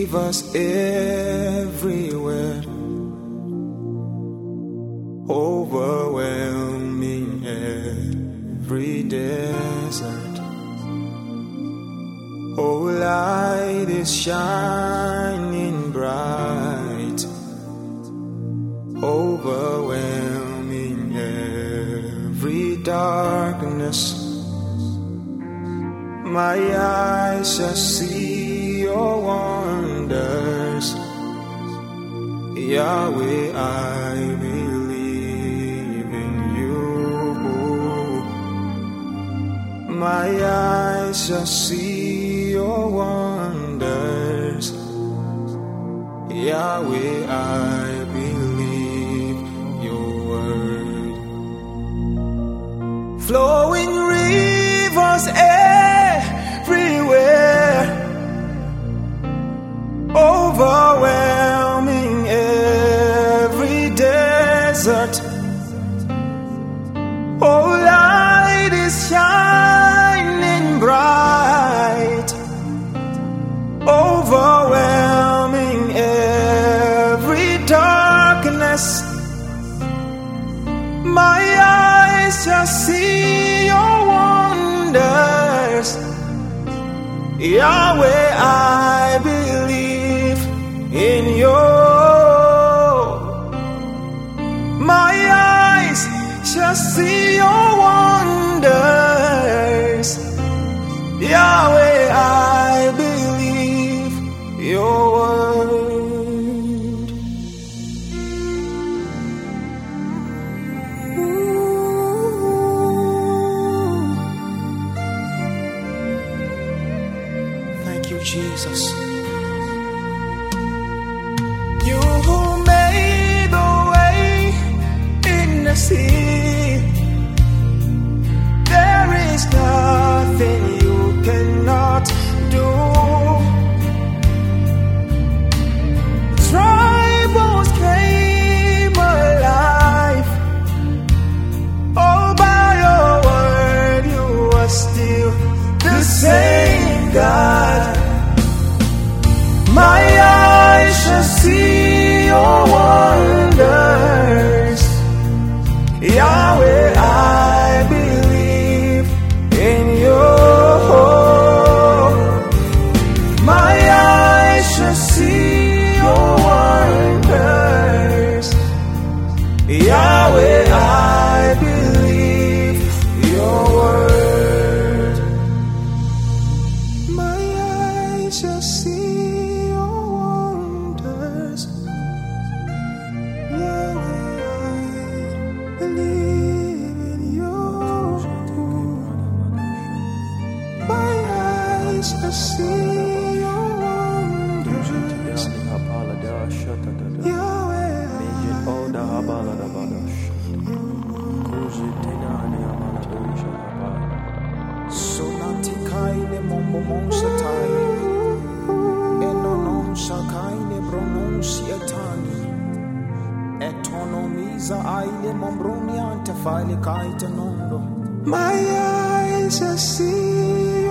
rivers everywhere, overwhelming every desert. Oh, light is shining bright, overwhelming every darkness. My eyes shall see your wonders, Yahweh. I believe in you. My eyes shall see your wonders, Yahweh. I believe your word. Flowing rivers everywhere, overwhelming every desert. Oh, light is shining bright, overwhelming every darkness. My eyes shall see your wonders, Yahweh. I believe in you. My eyes shall see your wonders, Yahweh. I believe your word. Thank you, Jesus. You who made the way in the sea, there is nothing you cannot do. Tribals came alive. Oh, by your word, you are still the same God. My eyes shall see your wonders, Yahweh. I believe in you. My eyes shall see your wonders, Yahweh. I believe your word. My eyes shall see your wonders, Yahweh. I believe in you. My eyes shall see your wonders, Yahweh. Sonatikaine mombo monsatai, enonon shakaine pronunciatani, etonomiza aile mombroniante file kaite nondo. My eyes shall see